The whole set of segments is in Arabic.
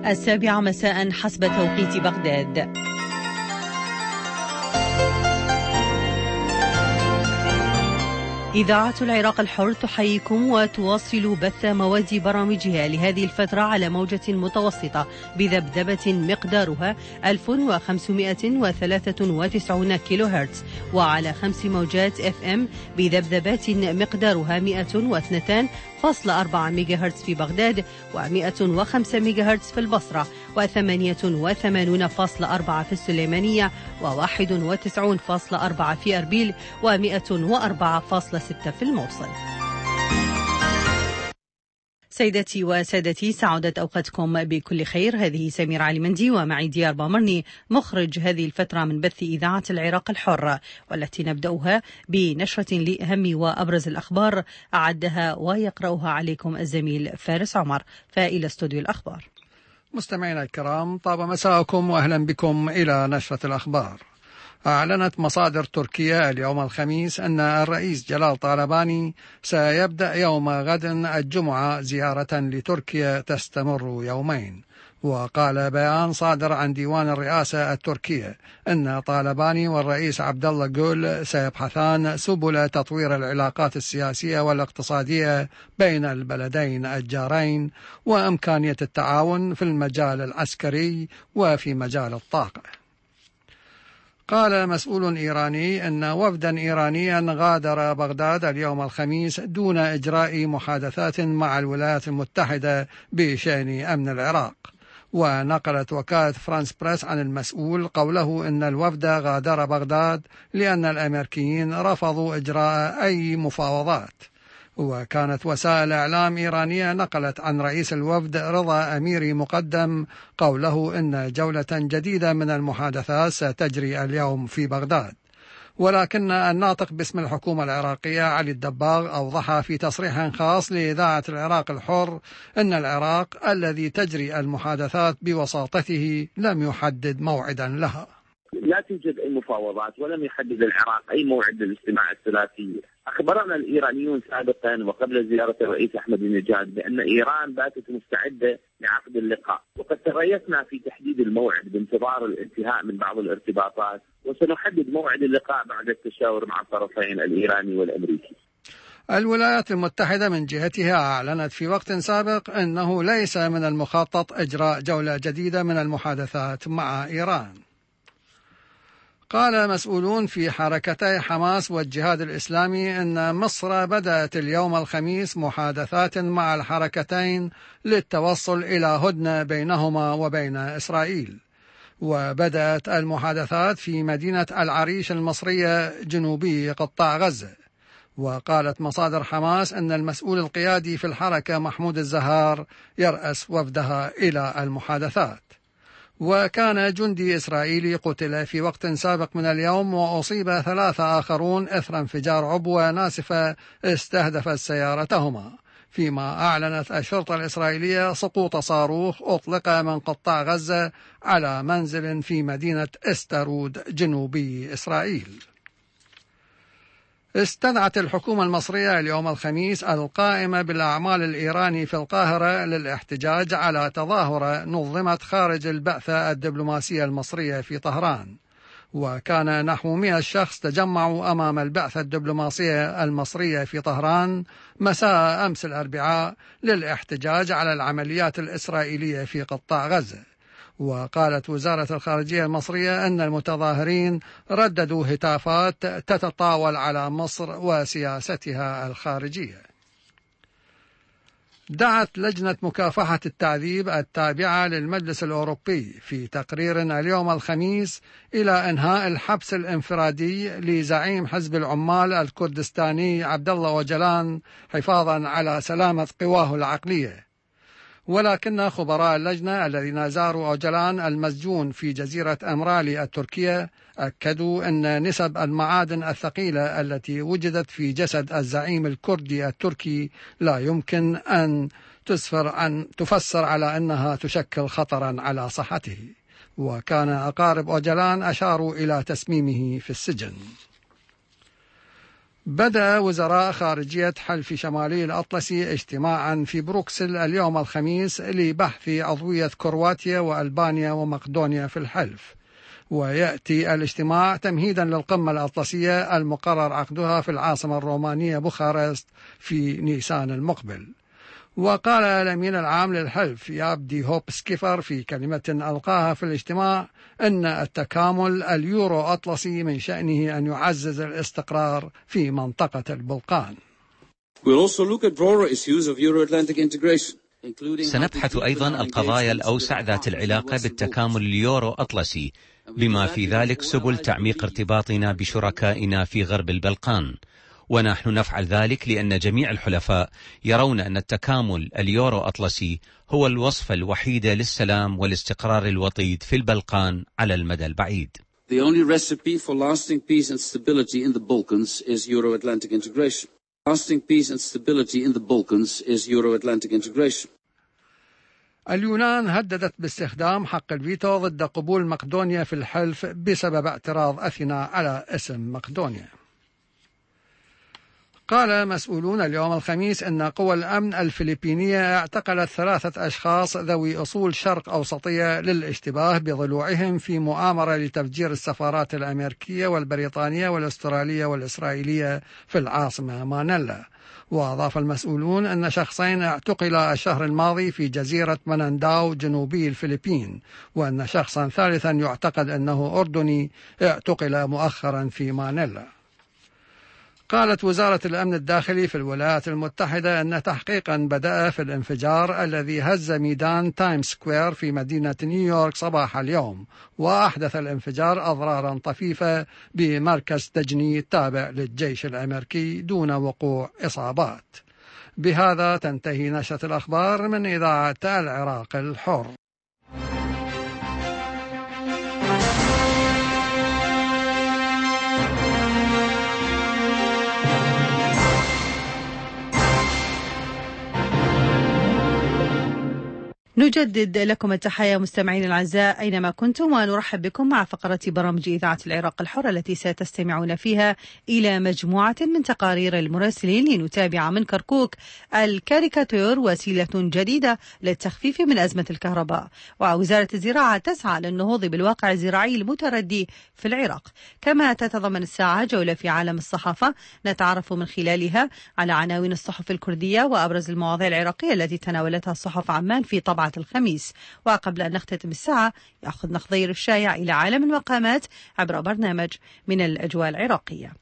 7 مساء حسب توقيت بغداد. إذاعة العراق الحر تحييكم وتواصل بث مواد برامجها لهذه الفترة على موجة متوسطة بذبذبة مقدارها 1593 كيلو هرتز، وعلى 5 موجات FM بذبذبات مقدارها 102.4 ميجا هرتز في بغداد، و105 ميجا هرتز في البصرة، و88.4 في السليمانية، و91.4 في أربيل، و104.6 في الموصل. سيداتي وسادتي، سعادت أوقاتكم بكل خير. هذه سميرة علي مندي ومعي ديار بامرني مخرج هذه الفترة من بث إذاعة العراق الحر، والتي نبدأها بنشرة لأهم وأبرز الأخبار أعدها ويقرأها عليكم الزميل فارس عمر. فإلى استوديو الأخبار. مستمعينا الكرام، طاب مساءكم وأهلا بكم إلى نشرة الأخبار. أعلنت مصادر تركيا اليوم الخميس أن الرئيس جلال طالباني سيبدأ يوم غد الجمعة زيارة لتركيا تستمر يومين. وقال بيان صادر عن ديوان الرئاسة التركية أن طالباني والرئيس عبد الله جول سيبحثان سبل تطوير العلاقات السياسية والاقتصادية بين البلدين الجارين، وإمكانية التعاون في المجال العسكري وفي مجال الطاقة. قال مسؤول إيراني أن وفدا إيرانيا غادر بغداد اليوم الخميس دون إجراء محادثات مع الولايات المتحدة بشأن أمن العراق. ونقلت وكالة فرانس بريس عن المسؤول قوله أن الوفد غادر بغداد لأن الأمريكيين رفضوا إجراء أي مفاوضات. وكانت وسائل إعلام إيرانية نقلت عن رئيس الوفد رضا أميري مقدم قوله إن جولة جديدة من المحادثات ستجري اليوم في بغداد. ولكن الناطق باسم الحكومة العراقية علي الدباغ أوضح في تصريح خاص لإذاعة العراق الحر أن العراق الذي تجري المحادثات بوساطته لم يحدد موعدا لها. لا توجد أي مفاوضات ولم يحدد العراق أي موعد للاجتماع الثلاثي. أخبرنا الإيرانيون سابقا وقبل زيارة الرئيس أحمد النجاد بأن إيران باتت مستعدة لعقد اللقاء، وقد تريثنا في تحديد الموعد بانتظار الانتهاء من بعض الارتباطات، وسنحدد موعد اللقاء بعد التشاور مع الطرفين الإيراني والأمريكي. الولايات المتحدة من جهتها أعلنت في وقت سابق أنه ليس من المخطط إجراء جولة جديدة من المحادثات مع إيران. قال مسؤولون في حركتي حماس والجهاد الإسلامي أن مصر بدأت اليوم الخميس محادثات مع الحركتين للتوصل إلى هدنة بينهما وبين إسرائيل. وبدأت المحادثات في مدينة العريش المصرية جنوبي قطاع غزة. وقالت مصادر حماس أن المسؤول القيادي في الحركة محمود الزهار يرأس وفدها إلى المحادثات. وكان جندي إسرائيلي قتل في وقت سابق من اليوم، وأصيب 3 آخرون إثر انفجار عبوة ناسفة استهدفت سيارتهما، فيما أعلنت الشرطة الإسرائيلية سقوط صاروخ أطلق من قطاع غزة على منزل في مدينة استرود جنوبي إسرائيل. استدعت الحكومة المصرية اليوم الخميس القائمة بالأعمال الإيراني في القاهرة للاحتجاج على تظاهرة نظمت خارج البعثة الدبلوماسية المصرية في طهران. وكان نحو 100 شخص تجمعوا أمام البعثة الدبلوماسية المصرية في طهران مساء أمس الأربعاء للاحتجاج على العمليات الإسرائيلية في قطاع غزة. وقالت وزارة الخارجية المصرية أن المتظاهرين رددوا هتافات تتطاول على مصر وسياستها الخارجية. دعت لجنة مكافحة التعذيب التابعة للمجلس الأوروبي في تقرير اليوم الخميس إلى إنهاء الحبس الانفرادي لزعيم حزب العمال الكردستاني عبد الله أوجلان حفاظا على سلامة قواه العقلية. ولكن خبراء اللجنة الذين زاروا أوجلان المسجون في جزيرة أمرالي التركية أكدوا أن نسب المعادن الثقيلة التي وجدت في جسد الزعيم الكردي التركي لا يمكن أن تفسر على أنها تشكل خطرا على صحته. وكان أقارب أوجلان أشاروا إلى تسميمه في السجن. بدأ وزراء خارجية حلف شمالي الأطلسي اجتماعا في بروكسل اليوم الخميس لبحث عضوية كرواتيا وألبانيا ومقدونيا في الحلف، ويأتي الاجتماع تمهيدا للقمة الأطلسية المقرر عقدها في العاصمة الرومانية بوخارست في نيسان المقبل. وقال الأمين العام للحلف يابدي هوب سكيفر في كلمة ألقاها في الاجتماع أن التكامل اليورو أطلسي من شأنه أن يعزز الاستقرار في منطقة البلقان. سنبحث أيضا القضايا الأوسع ذات العلاقة بالتكامل اليورو أطلسي، بما في ذلك سبل تعميق ارتباطنا بشركائنا في غرب البلقان، ونحن نفعل ذلك لأن جميع الحلفاء يرون أن التكامل اليورو أطلسي هو الوصفة الوحيدة للسلام والاستقرار الوطيد في البلقان على المدى البعيد. The only recipe for lasting peace and stability in the Balkans is Euro-Atlantic integration. Lasting peace and stability in the Balkans is Euro-Atlantic integration. اليونان هددت باستخدام حق الفيتو ضد قبول مقدونيا في الحلف بسبب اعتراض أثينا على اسم مقدونيا. قال مسؤولون اليوم الخميس أن قوى الأمن الفلبينية اعتقلت 3 أشخاص ذوي أصول شرق أوسطية للاشتباه بضلوعهم في مؤامرة لتفجير السفارات الأمريكية والبريطانية والأسترالية والإسرائيلية في العاصمة مانيلا. وأضاف المسؤولون أن شخصين اعتقلا الشهر الماضي في جزيرة منانداو جنوبي الفلبين، وأن شخصا ثالثا يعتقد أنه أردني اعتقل مؤخرا في مانيلا. قالت وزارة الأمن الداخلي في الولايات المتحدة أن تحقيقا بدأ في الانفجار الذي هز ميدان تايمز سكوير في مدينة نيويورك صباح اليوم، وأحدث الانفجار أضرارا طفيفة بمركز تجنيد تابع للجيش الأمريكي دون وقوع إصابات. بهذا تنتهي نشرة الأخبار من إذاعة العراق الحر. نجدد لكم التحية مستمعين الأعزاء أينما كنتم، ونرحب بكم مع فقرة برامج إذاعة العراق الحر التي ستستمعون فيها إلى مجموعة من تقارير المراسلين لنتابع من كركوك الكاريكاتير، وسيلة جديدة للتخفيف من أزمة الكهرباء. ووزارة الزراعة تسعى للنهوض بالواقع الزراعي المتردي في العراق. كما تتضمن الساعة جولة في عالم الصحافة نتعرف من خلالها على عناوين الصحف الكردية وأبرز المواضيع العراقية التي تناولتها الصحف عمان في طبعة الخميس. وقبل أن نختتم الساعة يأخذ نخضير الشايع إلى عالم المقامات عبر برنامج من الأجواء العراقية.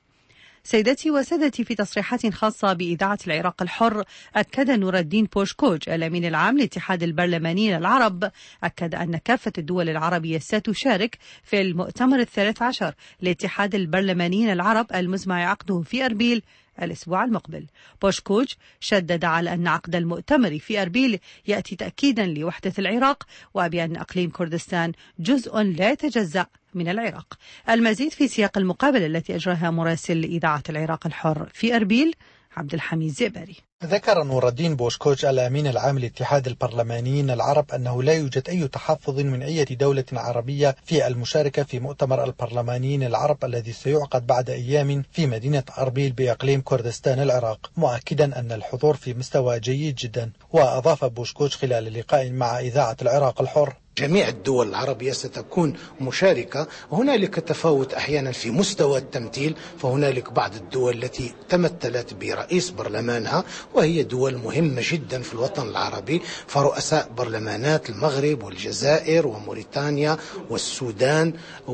سيدتي وسادتي، في تصريحات خاصة بإذاعة العراق الحر أكد نور الدين بوشكوج الأمين العام لاتحاد البرلمانيين العرب أن كافة الدول العربية ستشارك في المؤتمر 13 لاتحاد البرلمانيين العرب المزمع عقده في أربيل الأسبوع المقبل. بوشكوج شدد على أن عقد المؤتمر في أربيل يأتي تأكيدا لوحدة العراق، وبأن أقليم كردستان جزء لا يتجزأ من العراق. المزيد في سياق المقابلة التي أجراها مراسل إذاعة العراق الحر في أربيل عبد الحميد زئبري. ذكر نور الدين بوشكوج الأمين العام لاتحاد البرلمانيين العرب أنه لا يوجد أي تحفظ من أي دولة عربية في المشاركة في مؤتمر البرلمانيين العرب الذي سيعقد بعد أيام في مدينة أربيل بإقليم كردستان العراق، مؤكدا أن الحضور في مستوى جيد جدا. وأضاف بوشكوج خلال لقاء مع إذاعة العراق الحر: جميع الدول العربية ستكون مشاركة. هنالك تفاوت أحيانا في مستوى التمثيل، فهنالك بعض الدول التي تمثلت برئيس برلمانها وهي دول مهمة جدا في الوطن العربي، فرؤساء برلمانات المغرب والجزائر وموريتانيا والسودان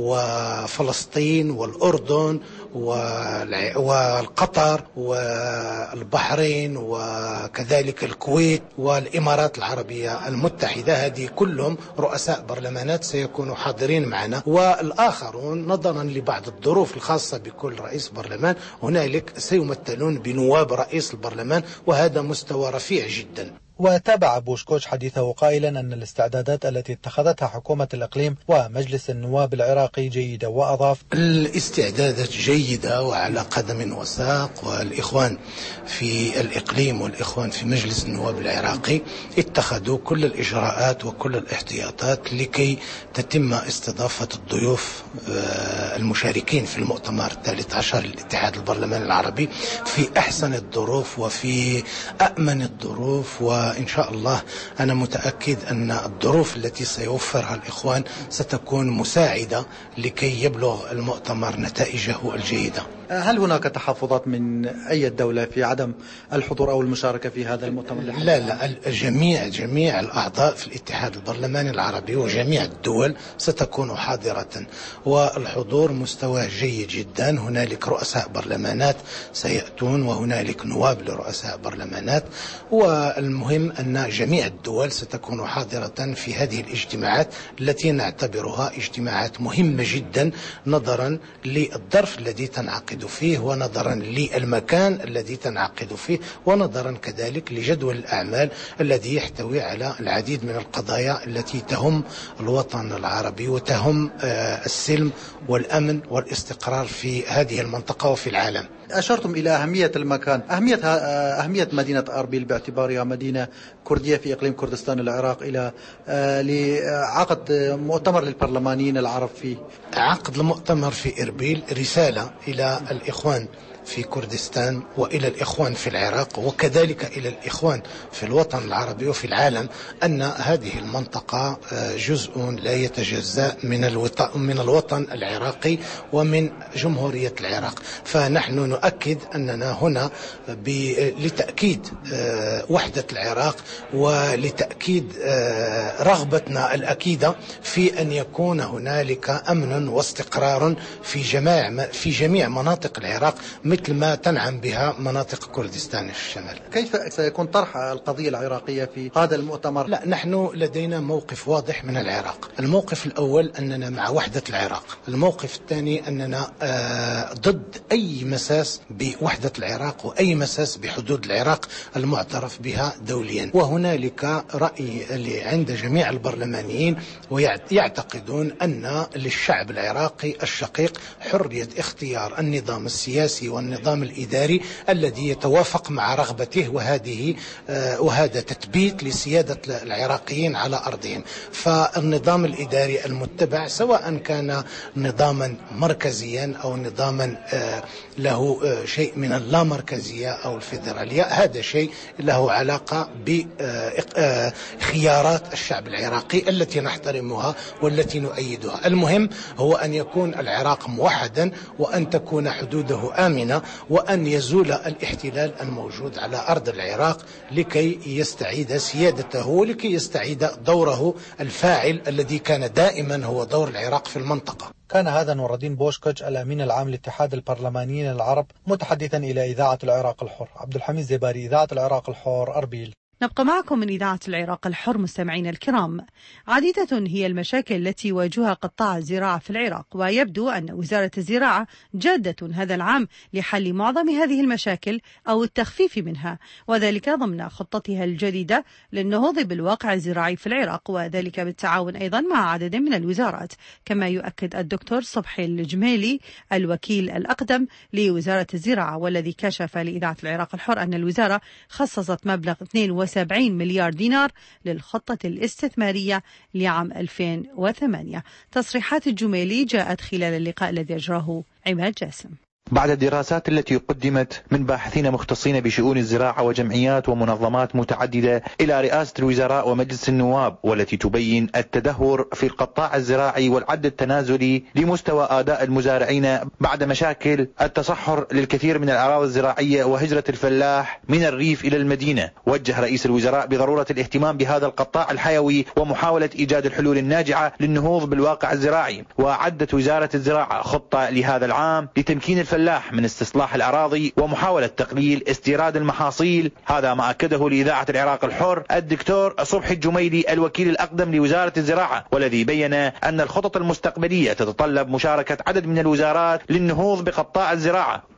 وفلسطين والأردن والقطر والبحرين وكذلك الكويت والإمارات العربية المتحدة، هذه كلهم رؤساء برلمانات سيكونوا حاضرين معنا. والآخرون نظرا لبعض الظروف الخاصة بكل رئيس برلمان هنالك سيمثلون بنواب رئيس البرلمان، وهذا مستوى رفيع جدا. وتابع بوشكوش حديثه قائلا أن الاستعدادات التي اتخذتها حكومة الإقليم ومجلس النواب العراقي جيدة، وأضاف: الاستعدادات جيدة وعلى قدم وساق، والإخوان في الإقليم والإخوان في مجلس النواب العراقي اتخذوا كل الإجراءات وكل الاحتياطات لكي تتم استضافة الضيوف المشاركين في المؤتمر 13 للاتحاد البرلماني العربي في أحسن الظروف وفي أأمن الظروف. وإن شاء الله أنا متأكد أن الظروف التي سيوفرها الإخوان ستكون مساعدة لكي يبلغ المؤتمر نتائجه الجيدة. هل هناك تحفظات من أي دولة في عدم الحضور أو المشاركة في هذا المؤتمر؟ لا، جميع الأعضاء في الاتحاد البرلماني العربي وجميع الدول ستكون حاضرة، والحضور مستوى جيد جدا. هنالك رؤساء برلمانات سيأتون وهنالك نواب لرؤساء برلمانات، والمهم أن جميع الدول ستكون حاضرة في هذه الاجتماعات التي نعتبرها اجتماعات مهمة جدا نظرا للظرف الذي تنعقد فيه، ونظرا للمكان الذي تنعقد فيه، ونظرا كذلك لجدول الأعمال الذي يحتوي على العديد من القضايا التي تهم الوطن العربي وتهم السلم والأمن والاستقرار في هذه المنطقة وفي العالم. أشرتم إلى أهمية المكان، أهمية مدينة أربيل باعتبارها مدينة كردية في إقليم كردستان العراق، إلى لعقد مؤتمر للبرلمانيين العرب فيه. عقد المؤتمر في إربيل رسالة إلى الإخوان في كردستان وإلى الإخوان في العراق وكذلك إلى الإخوان في الوطن العربي وفي العالم أن هذه المنطقة جزء لا يتجزأ من الوطن العراقي ومن جمهورية العراق. فنحن نؤكد أننا هنا لتأكيد وحدة العراق ولتأكيد رغبتنا الأكيدة في أن يكون هنالك أمن واستقرار في جميع مناطق العراق مثل ما تنعم بها مناطق كردستان الشمال. كيف سيكون طرح القضية العراقية في هذا المؤتمر؟ لا، نحن لدينا موقف واضح من العراق. الموقف الأول أننا مع وحدة العراق، الموقف الثاني أننا ضد أي مساس بوحدة العراق وأي مساس بحدود العراق المعترف بها دوليا. وهنالك رأي عند جميع البرلمانيين ويعتقدون أن للشعب العراقي الشقيق حرية اختيار النظام السياسي والنظام الإداري الذي يتوافق مع رغبته، وهذا تثبيت لسيادة العراقيين على أرضهم. فالنظام الإداري المتبع سواء كان نظاما مركزيا أو نظاما له شيء من اللامركزية أو الفيدرالية، هذا شيء له علاقة بخيارات الشعب العراقي التي نحترمها والتي نؤيدها. المهم هو أن يكون العراق موحدا وأن تكون حدوده آمنة وأن يزول الاحتلال الموجود على أرض العراق لكي يستعيد سيادته ولكي يستعيد دوره الفاعل الذي كان دائما هو دور العراق في المنطقة. كان هذا نور الدين بوشكوش الأمين العام لاتحاد البرلمانيين العرب متحدثا إلى إذاعة العراق الحر. عبد الحميد زباري، إذاعة العراق الحر، أربيل. نبقى معكم من إذاعة العراق الحر مستمعين الكرام. عديدة هي المشاكل التي يواجهها قطاع الزراعة في العراق، ويبدو أن وزارة الزراعة جادة هذا العام لحل معظم هذه المشاكل أو التخفيف منها، وذلك ضمن خطتها الجديدة للنهوض بالواقع الزراعي في العراق، وذلك بالتعاون أيضا مع عدد من الوزارات. كما يؤكد الدكتور صبحي الجميلي الوكيل الأقدم لوزارة الزراعة والذي كشف لإذاعة العراق الحر أن الوزارة خصصت مبلغ 72 مليار دينار للخطة الاستثمارية لعام 2008. تصريحات الجميلي جاءت خلال اللقاء الذي أجراه عماد جاسم. بعد الدراسات التي قدمت من باحثين مختصين بشؤون الزراعة وجمعيات ومنظمات متعددة إلى رئاسة الوزراء ومجلس النواب، والتي تبين التدهور في القطاع الزراعي والعد التنازلي لمستوى أداء المزارعين بعد مشاكل التصحر للكثير من الأراضي الزراعية وهجرة الفلاح من الريف إلى المدينة، وجه رئيس الوزراء بضرورة الاهتمام بهذا القطاع الحيوي ومحاولة إيجاد الحلول الناجعة للنهوض بالواقع الزراعي. وأعدت وزارة الزراعة خطة لهذا العام لتمكين الفلاح من استصلاح الأراضي ومحاولة تقليل استيراد المحاصيل. هذا ما أكده لإذاعة العراق الحر الدكتور صبحي الجميلي الوكيل الأقدم لوزارة الزراعة، والذي بين أن الخطط المستقبلية تتطلب مشاركة عدد من الوزارات للنهوض بقطاع الزراعة.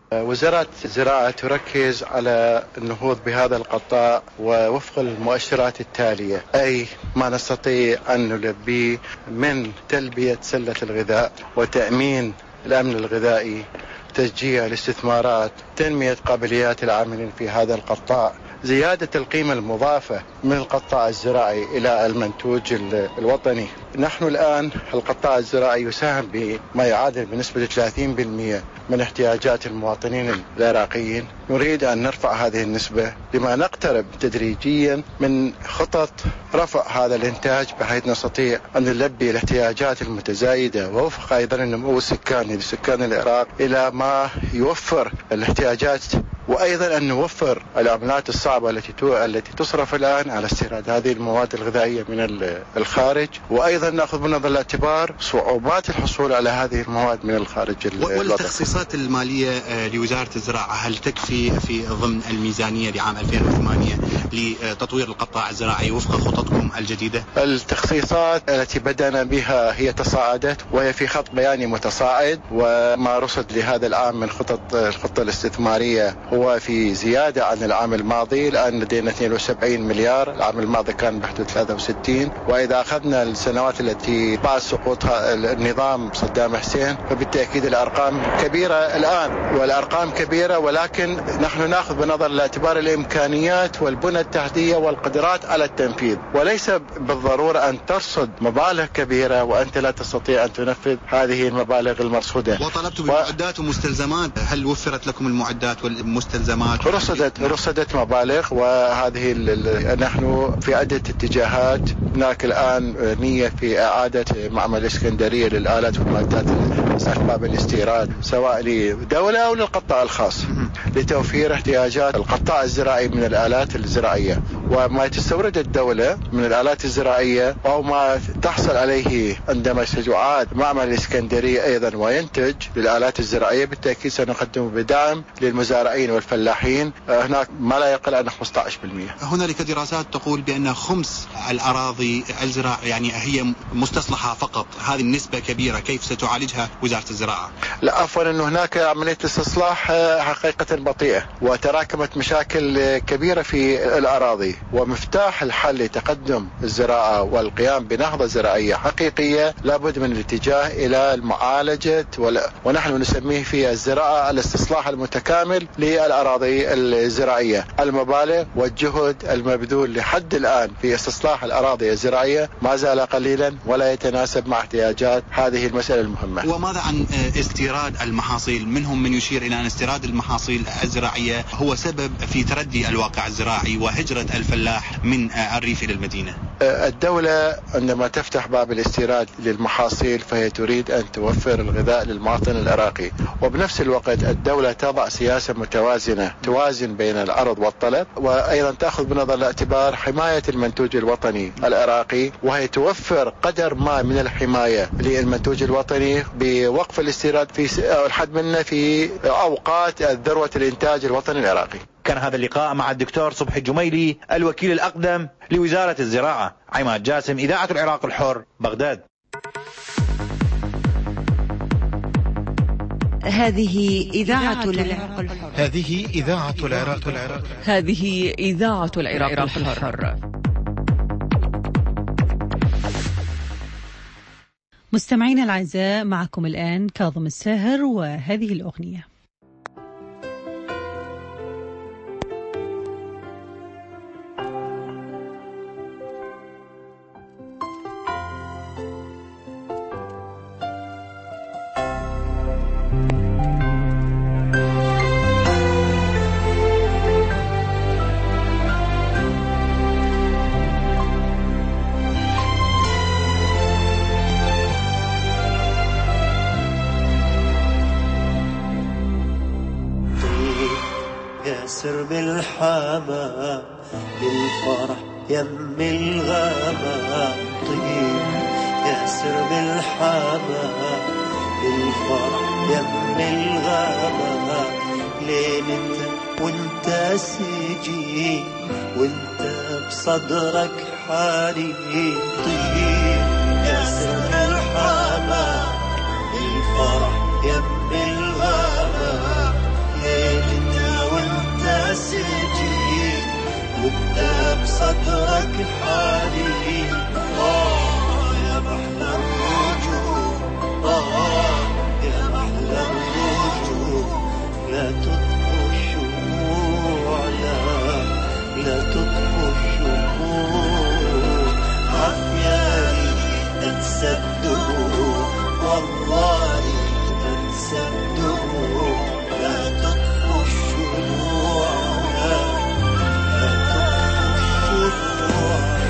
وزارة الزراعة تركز على النهوض بهذا القطاع ووفق المؤشرات التالية، أي ما نستطيع أن نلبيه من تلبية سلة الغذاء وتأمين الأمن الغذائي، تشجيع الاستثمارات، تنمية قابليات العاملين في هذا القطاع، زيادة القيمة المضافة من القطاع الزراعي إلى المنتوج الوطني. نحن الآن القطاع الزراعي يساهم بما يعادل بنسبة 30% من احتياجات المواطنين العراقيين. نريد أن نرفع هذه النسبة بما نقترب تدريجيا من خطط رفع هذا الإنتاج بحيث نستطيع أن نلبي الاحتياجات المتزايدة ووفق أيضا النمو السكاني لسكان العراق إلى ما يوفر الاحتياجات، وأيضا أن نوفر العملات الصعبة التي تصرف الآن على استيراد هذه المواد الغذائية من الخارج، وأيضا نأخذ بنظر الاعتبار صعوبات الحصول على هذه المواد من الخارج. والتخصيصات المالية لوزارة الزراعة هل تكفي في ضمن الميزانية لعام 2008 لتطوير القطاع الزراعي وفق خططكم الجديدة؟ التخصيصات التي بدأنا بها هي تصاعدت وهي في خط بياني متصاعد، وما رصد لهذا العام من الخطة الاستثمارية هو في زيادة عن العام الماضي. الآن لدينا 72 مليار، العام الماضي كان بحدود 63. وإذا أخذنا السنوات التي بعد سقوطها النظام صدام حسين فبالتأكيد الأرقام كبيرة الآن، والأرقام كبيرة، ولكن نحن نأخذ بنظر الاعتبار الإمكانيات والبنى التحتية والقدرات على التنفيذ، وليس بالضرورة أن ترصد مبالغ كبيرة وأنت لا تستطيع أن تنفذ هذه المبالغ المرصودة. وطلبت بمعدات ومستلزمات، هل وفرت لكم المعدات والمستلزمات؟ رصدت مبالغ، وهذه نحن في عدة اتجاهات. هناك الآن نية في إعادة معمل الإسكندرية للآلات والمعدات أسباب الاستيراد سواء لدولة أو للقطاع الخاص لتوفير احتياجات القطاع الزراعي من الآلات الزراعية، وما تستورد الدولة من الآلات الزراعية أو ما تحصل عليه عندما يعاد معمل الإسكندرية أيضا وينتج للآلات الزراعية بالتأكيد سنقدم بدعم للمزارعين والفلاحين، هناك ما لا يقل عن 15%. هنالك دراسات تقول بأن خمس الأراضي الزراعية يعني هي مستصلحة فقط، هذه النسبة كبيرة، كيف ستعالجها وزارة الزراعة؟ لا، عفوا أنه هناك عملية استصلاح حقيقة بطيئة وتراكمت مشاكل كبيرة في الأراضي، ومفتاح الحل لتقدم الزراعة والقيام بنهضة زراعية حقيقية لابد من الاتجاه إلى المعالجة ونحن نسميه في الزراعة الاستصلاح المتكامل للأراضي الزراعية. المبالغ والجهد المبذول لحد الآن في استصلاح الأراضي الزراعية ما زال قليلا ولا يتناسب مع احتياجات هذه المسألة المهمة. وماذا عن استيراد المحاصيل؟ منهم من يشير إلى أن استيراد المحاصيل الزراعية هو سبب في تردي الواقع الزراعي وهجرة الفلاح من الريف إلى المدينة. الدولة عندما تفتح باب الاستيراد للمحاصيل فهي تريد أن توفر الغذاء للمواطن العراقي، وبنفس الوقت الدولة تضع سياسة متوازنة توازن بين العرض والطلب، وأيضا تأخذ بنظر الاعتبار حماية المنتوج الوطني العراقي، وهي توفر قدر ما من الحماية للمنتوج الوطني بوقف الاستيراد في الحد منه في أوقات ذروة الإنتاج الوطني العراقي. كان هذا اللقاء مع الدكتور صبحي الجميلي الوكيل الأقدم لوزارة الزراعة. عماد جاسم، إذاعة العراق الحر، بغداد. هذه إذاعة العراق الحر. هذه إذاعة العراق الحر. هذه إذاعة العراق الحر. مستمعين الأعزاء، معكم الآن كاظم الساهر وهذه الأغنية. ياسر بالحمام للفرح يم الغمام، طيب ياسر بالحمام للفرح يم الغمام، لين انت وانت سجين وانت بصدرك حالي، طيب ياسر بالحمام للفرح يم الغمام، وانت بصدرك حالي. يا محلى الرجوع، يا محلى الرجوع، لا تطفوا الشموع، لا تطفوا الشموع، عمياني تنسى الدموع، والله تنسى الدموع، لا تطفوا الشموع، لا تطفوا الشموع.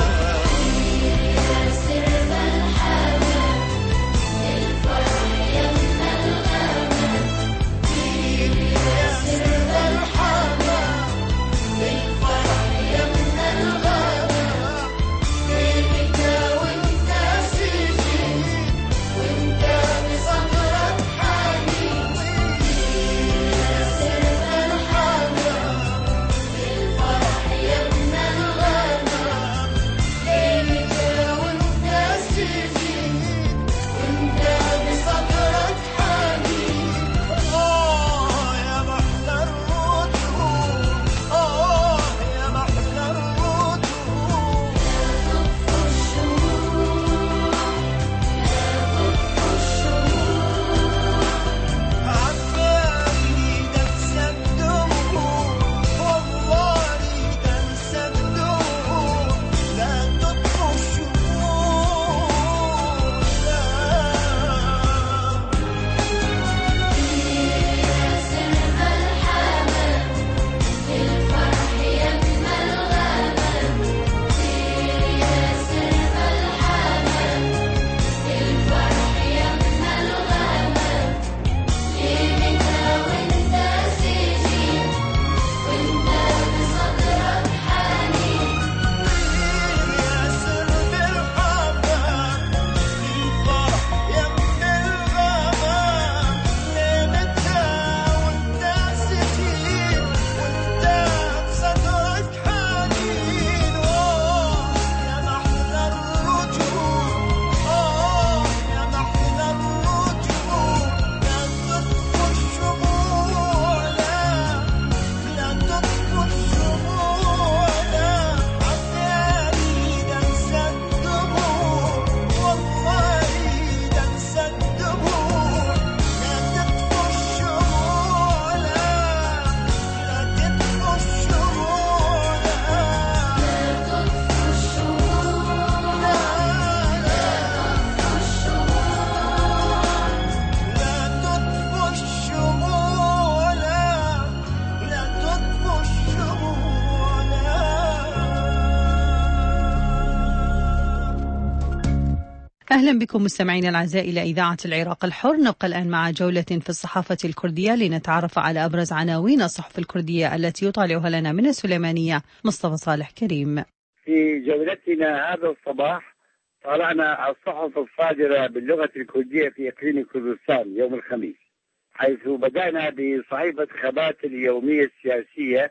أهلا بكم مستمعينا الأعزاء إلى إذاعة العراق الحر. نبقى الآن مع جولة في الصحافة الكردية لنتعرف على أبرز عناوين الصحف الكردية التي يطالعها لنا من السليمانية مصطفى صالح كريم. في جولتنا هذا الصباح طالعنا الصحف الصادرة باللغة الكردية في إقليم كردستان يوم الخميس، حيث بدأنا بصحيفة خبات اليومية السياسية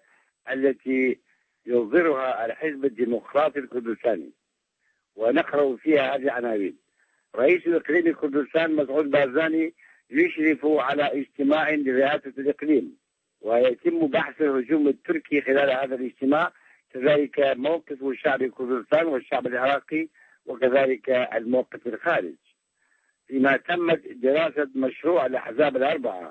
التي يصدرها الحزب الديمقراطي الكردستاني، ونقرأ فيها هذه العناوين: رئيس الإقليم كردستان مسعود بارزاني يشرف على اجتماع لرئاسة الإقليم، ويتم بحث الهجوم التركي خلال هذا الاجتماع، كذلك موقف الشعب كردستان والشعب العراقي، وكذلك الموقف الخارج. فيما تمت دراسة مشروع الأحزاب الأربعة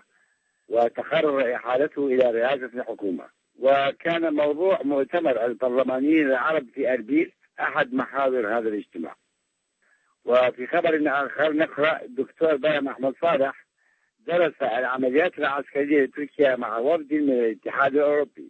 وتقرر إحالته إلى رئاسة الحكومة، وكان موضوع مؤتمر البرلمانيين العرب في أربيل أحد محاور هذا الاجتماع. وفي خبر آخر نقرأ: الدكتور بايم أحمد صالح درس العمليات العسكرية لتركيا مع وفد من الاتحاد الأوروبي.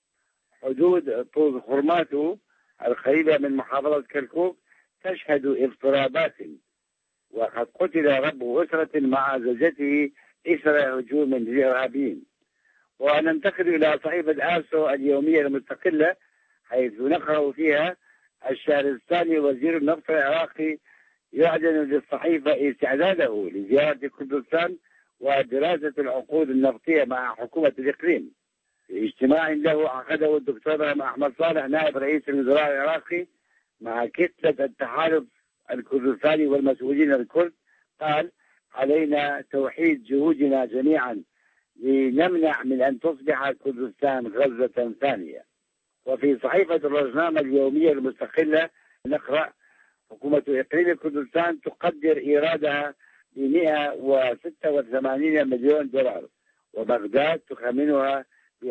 حدود طوز خرماتو القريبة من محافظة كركوك تشهد اضطرابات، وقد قتل رب أسرة مع زوجته إثر هجوم للإرهابيين. وننتقل إلى صحيفة آسو اليومية المستقلة، حيث نقرأ فيها: الشهرستاني وزير النفط العراقي يعلن للصحيفة استعداده لزيارة كردستان ودراسة العقود النفطية مع حكومة الإقليم. في اجتماع له عقده الدكتور أحمد صالح نائب رئيس الوزراء العراقي مع كتلة التحالف الكردستاني والمسؤولين الكرد، قال: علينا توحيد جهودنا جميعا لنمنع من أن تصبح كردستان غزة ثانية. وفي صحيفة الروزنامة اليومية المستقلة نقرأ: حكومة إقليم كردستان تقدر إيرادها ب 186 مليون دولار، وبغداد تخمنها ب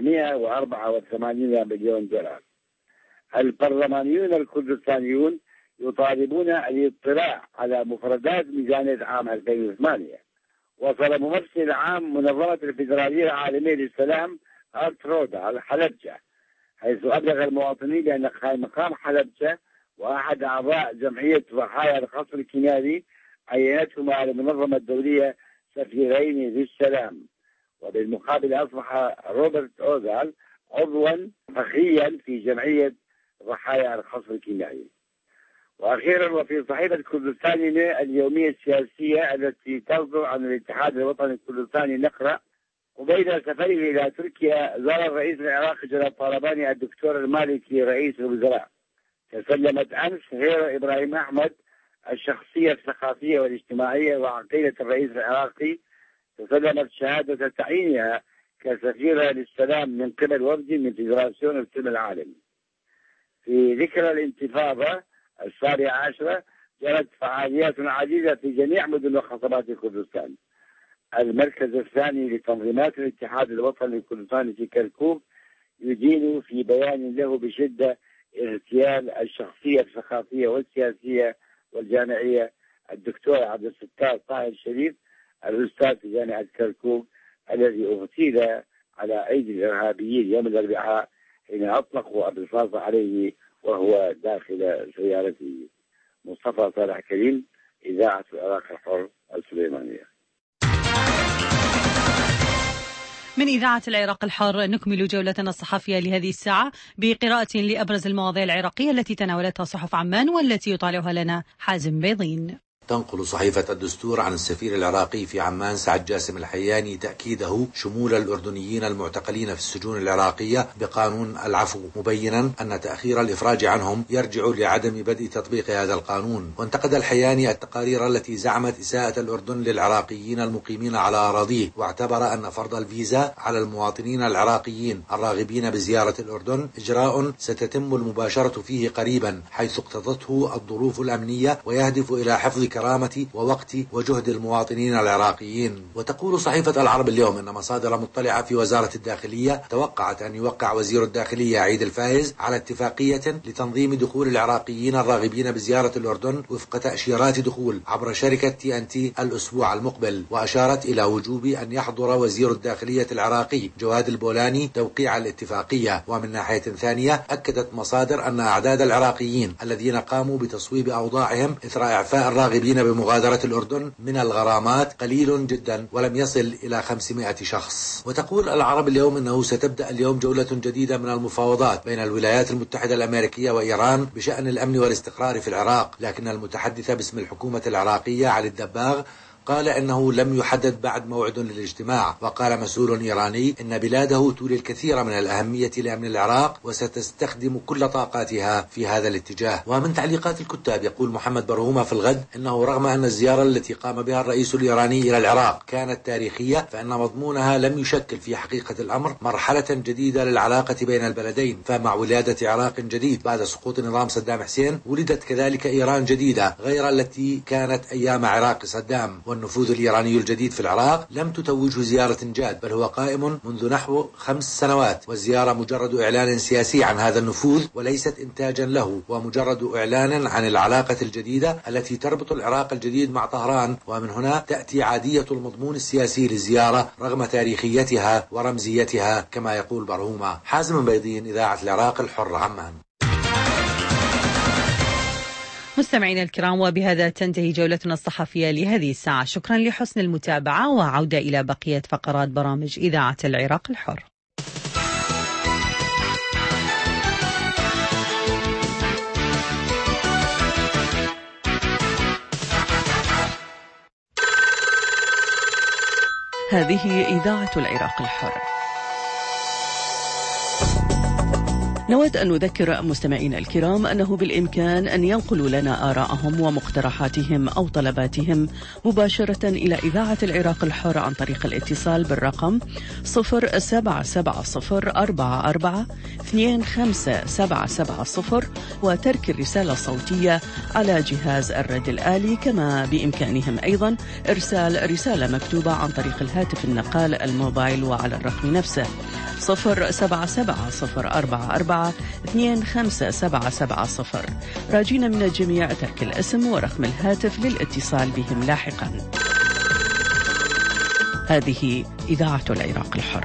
484 مليون دولار. البرلمانيون الكردستانيون يطالبون الاطلاع على مفردات ميزانية عام 2008. وصل ممثل عام منظمة الفيدرالية العالمية للسلام أرترودا على حلبجة، حيث أبلغ المواطنين بأن قائم مقام حلبجة وأحد أعضاء جمعية ضحايا القصف الكيميائي عينتهما على المنظمة الدولية سفيرين للسلام. وبالمقابل أصبح روبرت أوزال عضوا فخريا في جمعية ضحايا القصف الكيميائي. وأخيرا، وفي صحيفة كردستان اليومية السياسية التي تصدر عن الاتحاد الوطني الكردستاني نقرأ: وبين سفره إلى تركيا زار الرئيس العراقي جلال طالباني الدكتور المالكي رئيس الوزراء. تسلمت أمس هيرة إبراهيم أحمد الشخصية الثقافية والاجتماعية وعقيدة الرئيس العراقي، تسلمت شهادة تعيينها كسفيرة للسلام من قبل وفد من فيدراسيون السلم العالمي. في ذكرى الانتفاضة 17 جرت فعاليات عديدة في جميع مدن وخطبات كردستان. المركز الثاني لتنظيمات الاتحاد الوطني الكردستاني في كركوك يدين في بيان له بشدة اغتيال الشخصية الثقافية والسياسية والجامعية الدكتور عبد الستار طاهر شريف الأستاذ في جامعة كركوك، الذي اغتيل على أيدي الإرهابيين يوم الأربعاء حين أطلقوا الرصاص عليه وهو داخل سيارته. مصطفى صالح كريم، إذاعة العراق الحر السليمانية. من إذاعة العراق الحر نكمل جولتنا الصحفية لهذه الساعة بقراءة لأبرز المواضيع العراقية التي تناولتها صحف عمان والتي يطالعها لنا حازم بيضين. تنقل صحيفة الدستور عن السفير العراقي في عمان سعد جاسم الحياني تأكيده شمول الأردنيين المعتقلين في السجون العراقية بقانون العفو، مبينا أن تأخير الإفراج عنهم يرجع لعدم بدء تطبيق هذا القانون. وانتقد الحياني التقارير التي زعمت إساءة الأردن للعراقيين المقيمين على أراضيه، واعتبر أن فرض الفيزا على المواطنين العراقيين الراغبين بزيارة الأردن إجراء ستتم المباشرة فيه قريبا، حيث اقتضته الظروف الأمنية، ويهدف إلى حفظ كرامة ووقت وجهد المواطنين العراقيين. وتقول صحيفة العرب اليوم أن مصادر مطلعة في وزارة الداخلية توقعت أن يوقع وزير الداخلية عيد الفايز على اتفاقية لتنظيم دخول العراقيين الراغبين بزيارة الأردن وفق تأشيرات دخول عبر شركة TNT الأسبوع المقبل. وأشارت إلى وجوب أن يحضر وزير الداخلية العراقي جواد البولاني توقيع الاتفاقية. ومن ناحية ثانية أكدت مصادر أن أعداد العراقيين الذين قاموا بتصويب أوضاعهم إثر إعفاء الراغبين بمغادرة الأردن من الغرامات قليل جدا ولم يصل إلى 500 شخص. وتقول العرب اليوم أنه ستبدأ اليوم جولة جديدة من المفاوضات بين الولايات المتحدة الأمريكية وإيران بشأن الأمن والاستقرار في العراق، لكن المتحدث باسم الحكومة العراقية علي الدباغ قال إنه لم يحدد بعد موعد للاجتماع. وقال مسؤول إيراني إن بلاده تولي الكثير من الأهمية لأمن العراق وستستخدم كل طاقاتها في هذا الاتجاه. ومن تعليقات الكتاب يقول محمد برهومة في الغد إنه رغم أن الزيارة التي قام بها الرئيس الإيراني إلى العراق كانت تاريخية، فإن مضمونها لم يشكل في حقيقة الأمر مرحلة جديدة للعلاقة بين البلدين. فمع ولادة عراق جديد بعد سقوط نظام صدام حسين ولدت كذلك إيران جديدة غير التي كانت أيام عراق صدام. والنفوذ الإيراني الجديد في العراق لم تتوجه زيارة جاد، بل هو قائم منذ نحو 5 سنوات، والزيارة مجرد إعلان سياسي عن هذا النفوذ وليست إنتاجا له، ومجرد إعلان عن العلاقة الجديدة التي تربط العراق الجديد مع طهران. ومن هنا تأتي عادية المضمون السياسي للزيارة رغم تاريخيتها ورمزيتها كما يقول برهومة. حازم بيضين، إذاعة العراق الحر، عمان. مستمعينا الكرام، وبهذا تنتهي جولتنا الصحفية لهذه الساعة. شكرا لحسن المتابعة، وعودة إلى بقية فقرات برامج إذاعة العراق الحر. هذه إذاعة العراق الحر. نود أن نذكر مستمعينا الكرام أنه بالإمكان أن ينقلوا لنا آراءهم ومقترحاتهم أو طلباتهم مباشرة إلى إذاعة العراق الحر عن طريق الاتصال بالرقم 0774442570 وترك الرسالة الصوتية على جهاز الرد الآلي، كما بإمكانهم أيضا إرسال رسالة مكتوبة عن طريق الهاتف النقال الموبايل وعلى الرقم نفسه 0774442570. راجين من الجميع ترك الاسم ورقم الهاتف للاتصال بهم لاحقا. هذه إذاعة العراق الحر.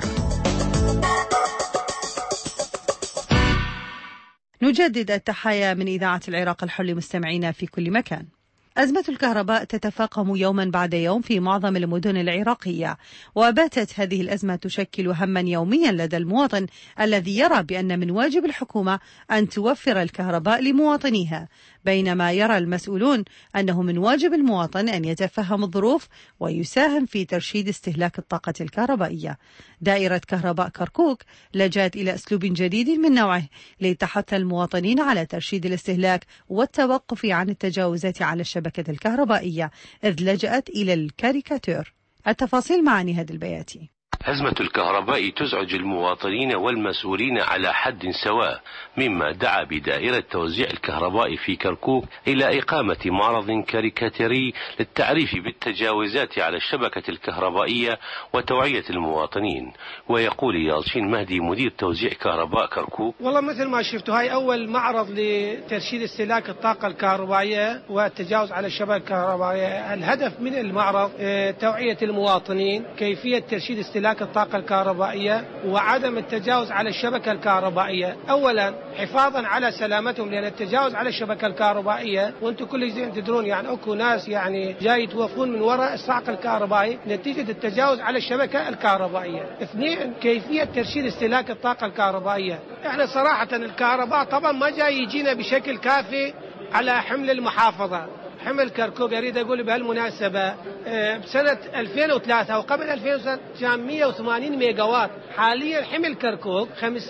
نجدد التحايا من إذاعة العراق الحر لمستمعينا في كل مكان. أزمة الكهرباء تتفاقم يوما بعد يوم في معظم المدن العراقية، وباتت هذه الأزمة تشكل هما يوميا لدى المواطن الذي يرى بأن من واجب الحكومة أن توفر الكهرباء لمواطنيها، بينما يرى المسؤولون أنه من واجب المواطن أن يتفهم الظروف ويساهم في ترشيد استهلاك الطاقة الكهربائية. دائرة كهرباء كركوك لجأت إلى أسلوب جديد من نوعه لتحث المواطنين على ترشيد الاستهلاك والتوقف عن التجاوزات على الشبكة الكهربائية، إذ لجأت إلى الكاريكاتير. التفاصيل مع نهاد البياتي. أزمة الكهرباء تزعج المواطنين والمسؤولين على حد سواء، مما دعا بدائرة توزيع الكهرباء في كركوك إلى إقامة معرض كاريكاتيري للتعريف بالتجاوزات على الشبكة الكهربائية وتوعية المواطنين. ويقول يالشين مهدي مدير توزيع كهرباء كركوك: والله مثل ما شفتوا هاي أول معرض لترشيد استهلاك الطاقة الكهربائية والتجاوز على الشبكة الكهربائية. الهدف من المعرض توعية المواطنين كيفية ترشيد استهلاك الطاقة الكهربائية وعدم التجاوز على الشبكة الكهربائية. أولا حفاظا على سلامتهم، لأن التجاوز على الشبكة الكهربائية وأنتم كل تدرون يعني أكو ناس يعني جاي يتوفون من وراء الصعق الكهربائي نتيجة التجاوز على الشبكة الكهربائية. اثنين كيفية ترشيد استهلاك الطاقة الكهربائية. احنا صراحة الكهرباء طبعا ما جاي يجينا بشكل كافي على حمل المحافظة. حمل كركوك أريد أقول بهالمناسبة بسنة 2003 وقبل 2003 كان 180 ميجاوات، حاليا حمل كركوك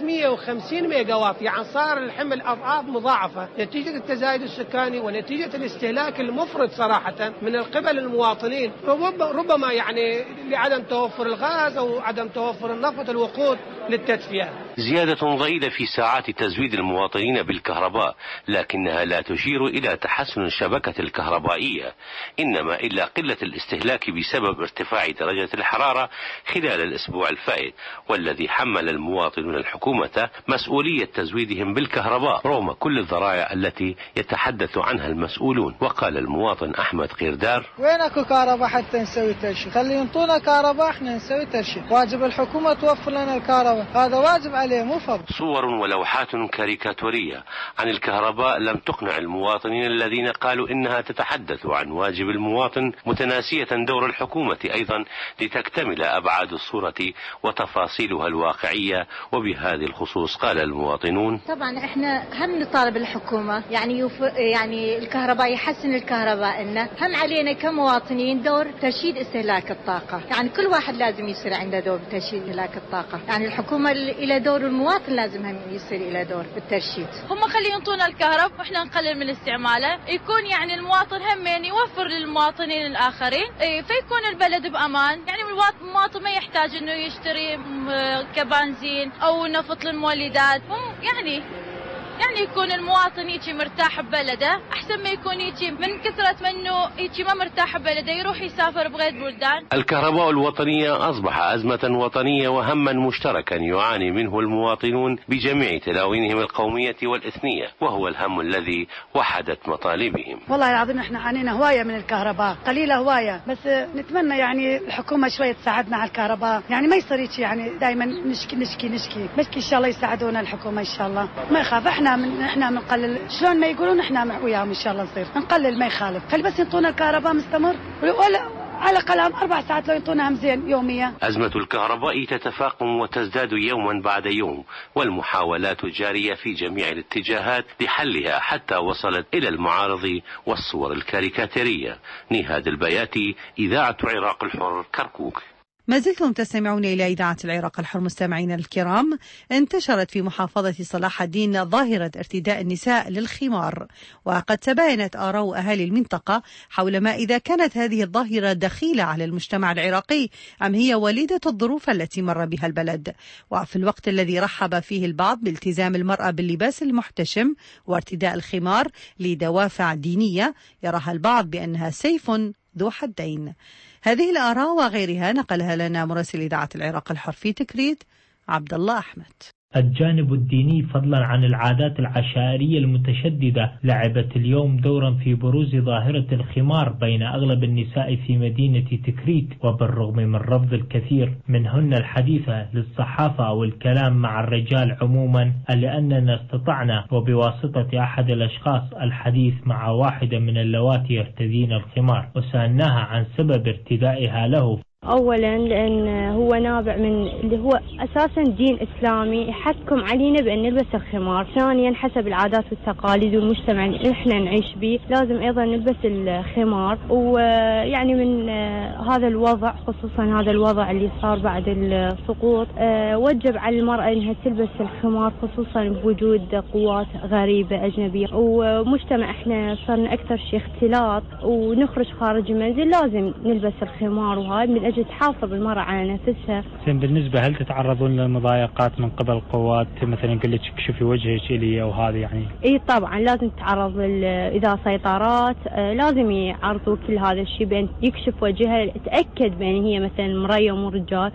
550 ميجاوات، يعني صار الحمل أضعاف مضاعفة نتيجة التزايد السكاني ونتيجة الاستهلاك المفرط صراحة من قبل المواطنين، ربما يعني لعدم توفر الغاز أو عدم توفر النفط الوقود للتدفئة. زيادة ضئيلة في ساعات تزويد المواطنين بالكهرباء، لكنها لا تشير إلى تحسن الشبكة الكهربائية، إنما إلا قلة الاستهلاك بسبب ارتفاع درجة الحرارة خلال الأسبوع الفائت، والذي حمل المواطنون الحكومة مسؤولية تزويدهم بالكهرباء رغم كل الذرائع التي يتحدث عنها المسؤولون. وقال المواطن أحمد قيردار: وين أكو كهرباء حتى نسوي ترشيد؟ خلي ينطونا كهرباء احنا نسوي ترشيد، واجب الحكومة توفر لنا الكهرباء، هذا واجب عليه مو فرض. صور ولوحات كاريكاتورية عن الكهرباء لم تقنع المواطنين الذين قالوا إنها تتحدث عن واجب المواطن، متناسية دور الحكومة أيضا لتكتمل أبعاد الصورة وتفاصيلها الواقعية. وبهذا الخصوص قال المواطنون: طبعا احنا هم نطالب الحكومة يعني الكهرباء يحسن الكهرباء، إنه هم علينا كمواطنين دور ترشيد استهلاك الطاقة، يعني كل واحد لازم يصير عنده دور بترشيد استهلاك الطاقة، يعني الحكومة إلى دور المواطن لازم هم يصير إلى دور بالترشيد. هم خلي ينطونا الكهرباء واحنا نقلل من استعماله، يكون يعني المواطن همين يوفر للمواطنين الآخرين، فيكون البلد بأمان، يعني المواطن ما يحتاج إنه يشتري كبنزين أو نفط للمولدات، هم يعني يكون المواطن يجي مرتاح ببلده أحسن ما يكون يجي من كثرة منه يجي ما مرتاح ببلده يروح يسافر بغير بلدان. الكهرباء الوطنية أصبح أزمة وطنية وهما مشتركا يعاني منه المواطنون بجميع تلاوينهم القومية والإثنية، وهو الهم الذي وحدت مطالبهم. والله العظيم احنا عانينا هواية من الكهرباء، قليلة هواية، بس نتمنى يعني الحكومة شوية تساعدنا على الكهرباء، يعني ما يصير يعني دائما نشكي إن شاء الله يساعدونا الحكومة إن شاء الله، ما يخاف احنا بنقلل شلون ما يقولون احنا وياهم ان شاء الله نصير نقلل ما يخالف، خلي بس ينطونا الكهرباء مستمر ولا على الأقل 4 ساعات لو ينطونا هم زين يوميا. أزمة الكهرباء تتفاقم وتزداد يوما بعد يوم، والمحاولات جارية في جميع الاتجاهات لحلها حتى وصلت إلى المعارض والصور الكاريكاتيرية. نهاد البياتي، إذاعة العراق الحر، كركوك. ما زلتم تستمعون إلى إذاعة العراق الحر. مستمعينا الكرام، انتشرت في محافظة صلاح الدين ظاهرة ارتداء النساء للخمار، وقد تباينت آراء أهالي المنطقة حول ما إذا كانت هذه الظاهرة دخيلة على المجتمع العراقي أم هي وليدة الظروف التي مر بها البلد. وفي الوقت الذي رحب فيه البعض بالتزام المرأة باللباس المحتشم وارتداء الخمار لدوافع دينية، يراها البعض بأنها سيف ذو حدين. هذه الآراء وغيرها نقلها لنا مراسل إذاعة العراق الحر في تكريت عبد الله أحمد. الجانب الديني فضلا عن العادات العشائرية المتشددة لعبت اليوم دورا في بروز ظاهرة الخمار بين أغلب النساء في مدينة تكريت، وبالرغم من رفض الكثير منهن الحديث للصحافة أو الكلام مع الرجال عموما، لأننا استطعنا وبواسطة أحد الأشخاص الحديث مع واحدة من اللواتي يرتدين الخمار، وسألناها عن سبب ارتدائها له. أولا لأن هو نابع من اللي هو أساسا دين إسلامي يحكم علينا بأن نلبس الخمار. ثانيا حسب العادات والتقاليد والمجتمع اللي إحنا نعيش به لازم أيضا نلبس الخمار. ويعني من هذا الوضع، خصوصا هذا الوضع اللي صار بعد السقوط، وجب على المرأة أنها تلبس الخمار، خصوصا بوجود قوات غريبة أجنبية ومجتمع إحنا صرنا أكثر شيء اختلاط ونخرج خارج المنزل، لازم نلبس الخمار، وهاي من تحافظ المرأة على نفسها. بالنسبة هل تتعرضون للمضايقات من قبل قوات مثلا قلت كشفي وجهك إلي أو هذا يعني؟ اي طبعا لازم تتعرض إذا سيطرات لازم يعرضوا كل هذا الشيء، بأن يكشف وجهها، تأكد بأن هي مثلا مرأة ومو رجال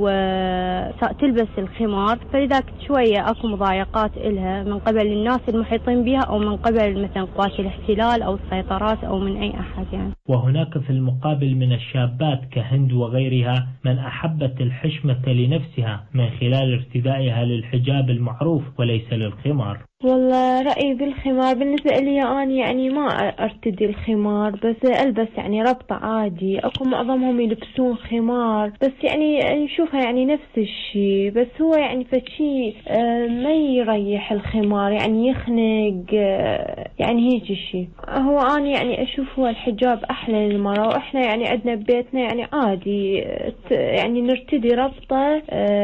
وتلبس الخمار، فلذلك شوية أكو مضايقات إلها من قبل الناس المحيطين بها أو من قبل مثلا قوات الاحتلال أو السيطرات أو من أي أحد يعني. وهناك في المقابل من الشابات كهند وغيرها من أحبت الحشمة لنفسها من خلال ارتدائها للحجاب المعروف وليس للخمار. والله رأيي بالخمار بالنسبة لي أنا يعني ما أرتدي الخمار، بس ألبس يعني ربطة عادي. أكو معظمهم يلبسون خمار بس يعني نشوفها يعني نفس الشيء، بس هو يعني فشي ما يريح الخمار، يعني يخنق يعني هيك الشيء. هو أنا يعني أشوف هو الحجاب أحلى للمرأة، وإحنا يعني عندنا ببيتنا يعني عادي يعني نرتدي ربطة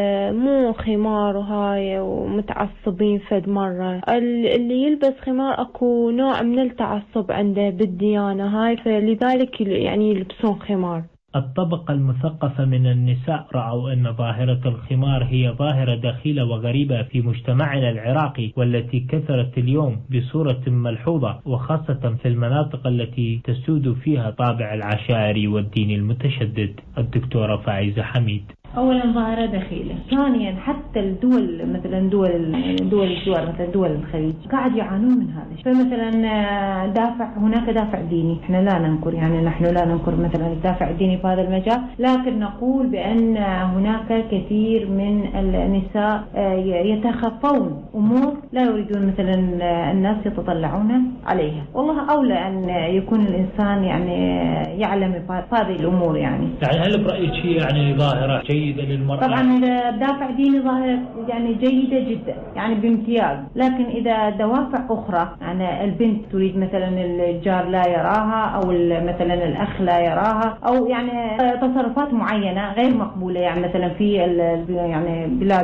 مو خمار وهاي ومتعصبين فد مرة. اللي يلبس خمار اكو نوع من التعصب عنده بالديانة هاي، فلذلك يعني يلبسون خمار. الطبقة المثقفة من النساء رأوا أن ظاهرة الخمار هي ظاهرة دخيلة وغريبة في مجتمعنا العراقي، والتي كثرت اليوم بصورة ملحوظة، وخاصة في المناطق التي تسود فيها طابع العشائري والدين المتشدد. الدكتورة فايزة حميد: أولا ظاهرة دخيلة، ثانيا حتى الدول مثلا دول الجوار مثلا دول الخليج قاعد يعانون من هذا. فمثلا هناك دافع ديني، احنا لا ننكر يعني نحن لا ننكر مثلا الدافع الديني في هذا المجال، لكن نقول بأن هناك كثير من النساء يتخفون أمور لا يريدون مثلا الناس يتطلعون عليها. والله أولى أن يكون الإنسان يعني يعلم هذه الأمور يعني هل برأيك يعني ظاهرة جيدة للمرأة؟ طبعا إذا دافع ديني ظاهرة يعني جيدة جدا يعني بامتياز، لكن إذا دوافع أخرى يعني البنت تريد مثلا الجار لا يراها أو مثلا الأخ لا يراها أو يعني تصرفات معينة غير مقبولة يعني مثلا في يعني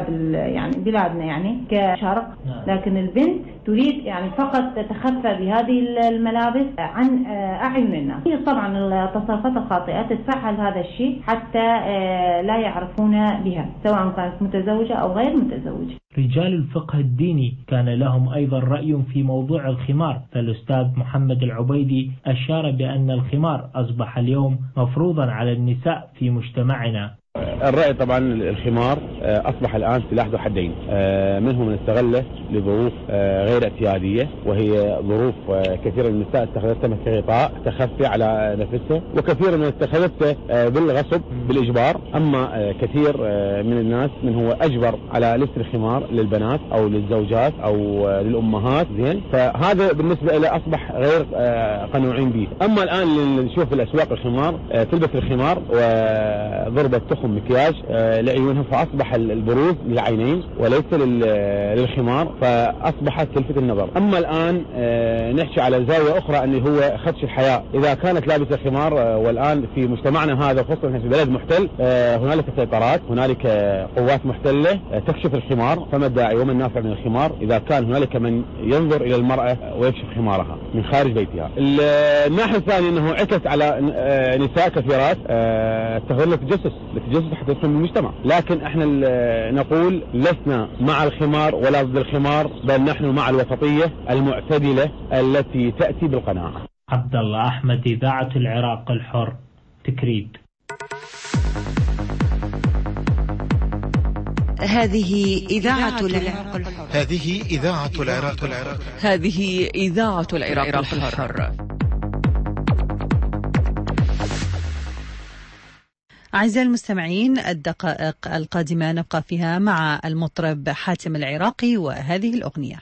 بلادنا يعني كشرق، لكن البنت تريد يعني فقط تتخفى بهذه الملابس عن أعين الناس. هي طبعا التصرفات الخاطئة تتفعل هذا الشيء حتى لا يعرفون بها سواء كانت متزوجة أو غير متزوجة. رجال الفقه الديني كان لهم أيضا رأي في موضوع الخمار، فالأستاذ محمد العبيدي أشار بأن الخمار أصبح اليوم مفروضا على النساء في مجتمعنا. الرأي طبعا الخمار أصبح الآن سلاح ذو حدين، منهم من استغله لظروف غير اعتيادية، وهي ظروف كثير من النساء استخدمتها كغطاء تخفي على نفسها، وكثير من استخدمته بالغصب بالإجبار. أما كثير من الناس من هو أجبر على لبس الخمار للبنات أو للزوجات أو للأمهات، زين، فهذا بالنسبة له أصبح غير قنوعين به. أما الآن اللي نشوف في الأسواق الخمار تلبس الخمار وضربة تخم هدفهم مكياج لعيونهم، فأصبح البروز للعينين وليس للخمار، فأصبحت تلفت النظر. أما الآن نحكي على زاوية أخرى اللي هو خدش الحياء. إذا كانت لابسة خمار والآن في مجتمعنا هذا خصوصا في بلد محتل هنالك سيطرات، هنالك قوات محتلة تكشف الخمار، فما الداعي وما النافع من الخمار إذا كان هنالك من ينظر إلى المرأة ويكشف خمارها من خارج بيتها. الناحية الثانية أنه عكس على نساء كثيرات استغل التجسس حتى يدخل من المجتمع. لكن احنا نقول لسنا مع الخمار ولا ضد الخمار، بل نحن مع الوسطية المعتدلة التي تأتي بالقناعة. عبد الله أحمد، إذاعة العراق الحر، تكريت. هذه إذاعة العراق الحر. هذه إذاعة العراق الحر. هذه إذاعة العراق الحر. أعزائي المستمعين، الدقائق القادمة نبقى فيها مع المطرب حاتم العراقي وهذه الأغنية.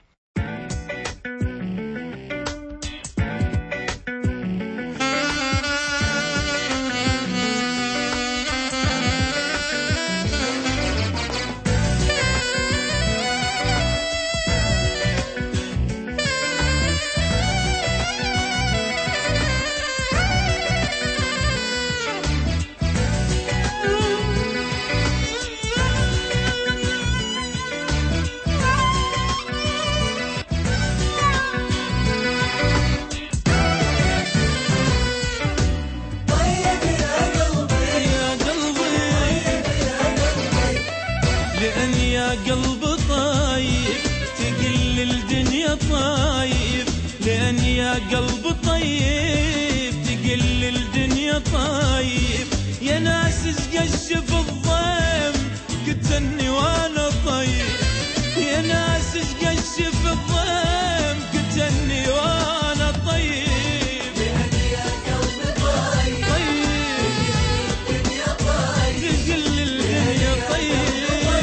قلب طيب تقل الدنيا طيب، يا ناس اسقشف الضيم كتني وانا طيب، يا ناس اسقشف الضيم كتني وانا طيب، لأن يا قلب طيب طيب تقل الدنيا طيب.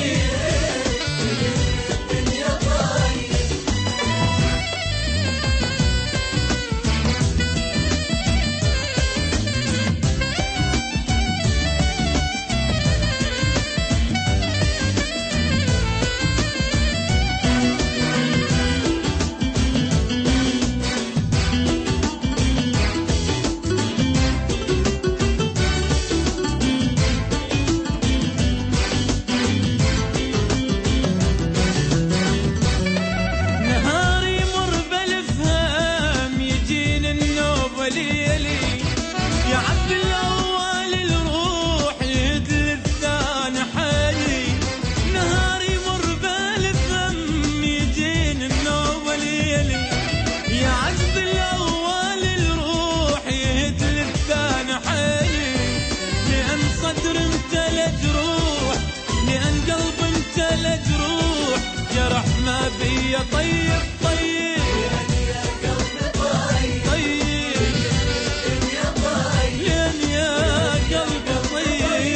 طيب طيب يا قلبي طيب طيب يا طيب يا قلبي طيب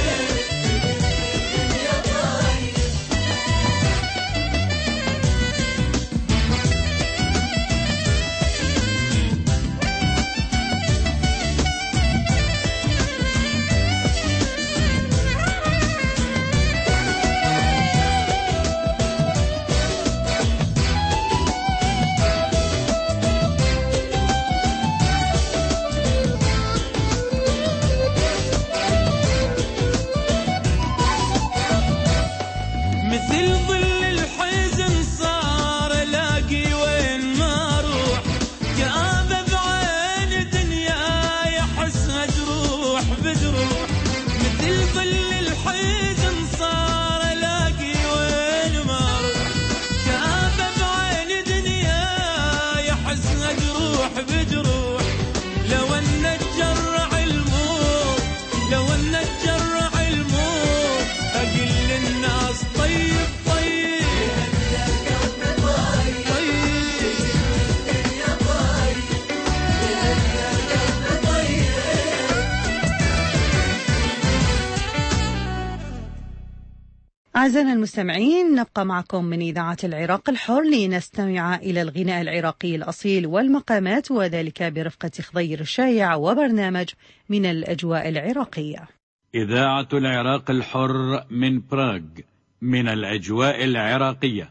يا طيب. أعزائنا المستمعين، نبقى معكم من إذاعة العراق الحر لنستمع إلى الغناء العراقي الأصيل والمقامات، وذلك برفقة خضير الشايع وبرنامج من الأجواء العراقية. إذاعة العراق الحر من براغ، من الأجواء العراقية.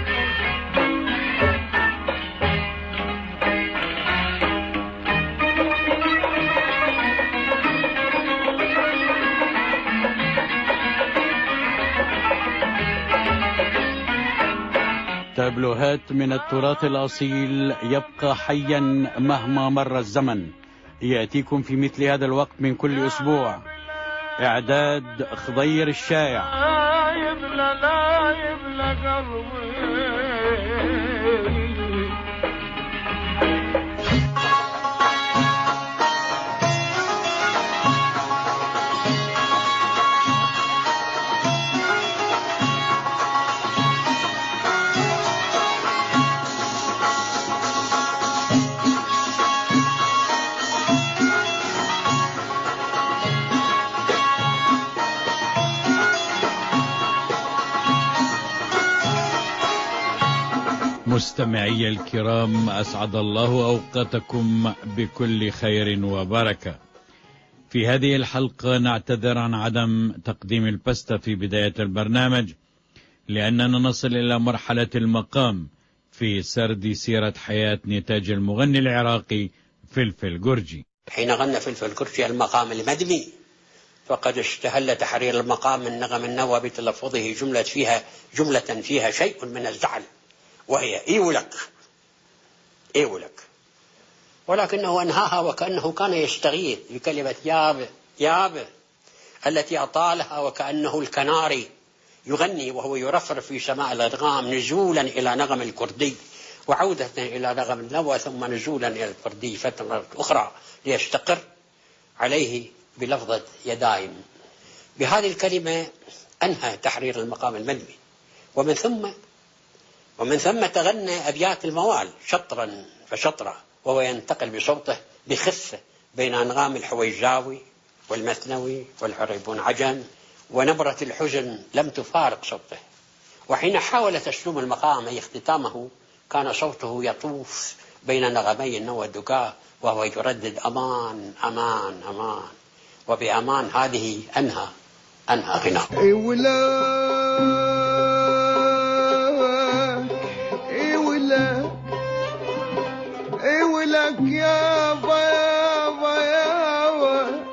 تابلوهات من التراث الأصيل يبقى حيا مهما مر الزمن، يأتيكم في مثل هذا الوقت من كل أسبوع. إعداد خضير الشايع. مستمعي الكرام، أسعد الله أوقاتكم بكل خير وبركة. في هذه الحلقة نعتذر عن عدم تقديم البستا في بداية البرنامج، لأننا نصل إلى مرحلة المقام في سرد سيرة حياة نتاج المغني العراقي فلفل جرجي. حين غنى فلفل جرجي المقام المدمي فقد استهل تحرير المقام من نغم النوى بتلفظه جملة فيها شيء من الزعل، وهي إيولك إيولك، ولكنه أنهاها وكأنه كان يستغيث بكلمة ياب التي أطالها وكأنه الكناري يغني وهو يرفرف في سماء الأدغام، نزولا إلى نغم الكردي وعودة إلى نغم النوى ثم نزولا إلى الكردي فترة أخرى ليستقر عليه بلفظة يدايم. بهذه الكلمة أنهى تحرير المقام المدمي، ومن ثم تغنى أبيات الموال شطرا فشطرا، وهو ينتقل بصوته بخفة بين أنغام الحويجاوي والمثنوي والعريبون عجم، ونبرة الحزن لم تفارق صوته. وحين حاول تسلم المقام أي اختتامه كان صوته يطوف بين نغمي النوى والدكاء وهو يردد أمان أمان أمان، وبأمان هذه أنهى غناه. إيولك يابا يابا يابا،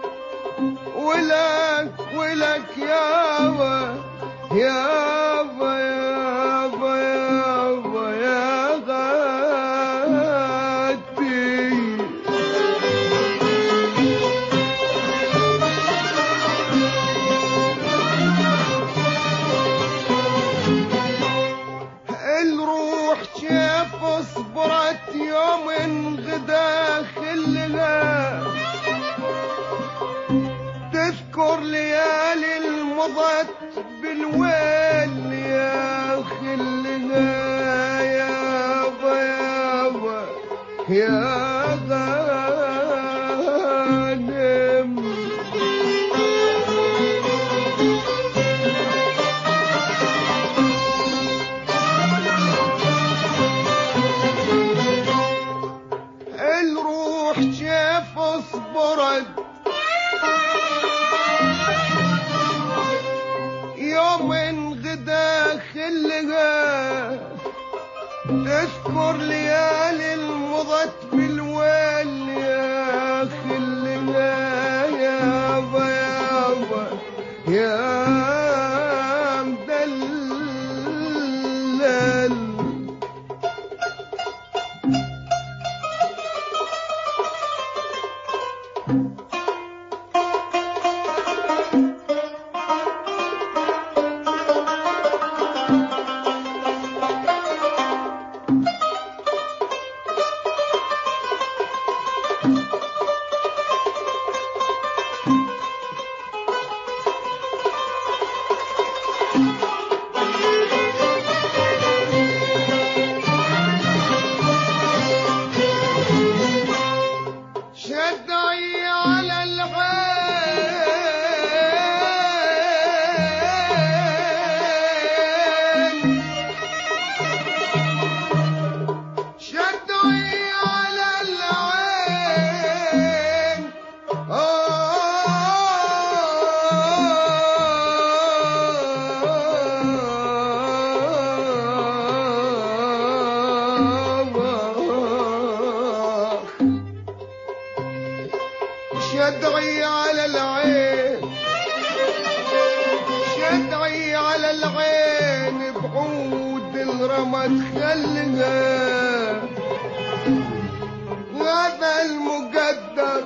ولك يابا يابا يابا يابا يا غاتي. الروح كيف اصبرت يوم غدا خلها، تذكر ليالي المضت بالويل يا خلها، يابا يابا يا غانم. الروح كيف اصبرت يوم غدا خلها، تذكر ليالي المضت بالويل يا خلها، يابا يابا يا مدلل. شدعي شدعي على العين شدعي على العين بعود الرمد خلها هذا المقدر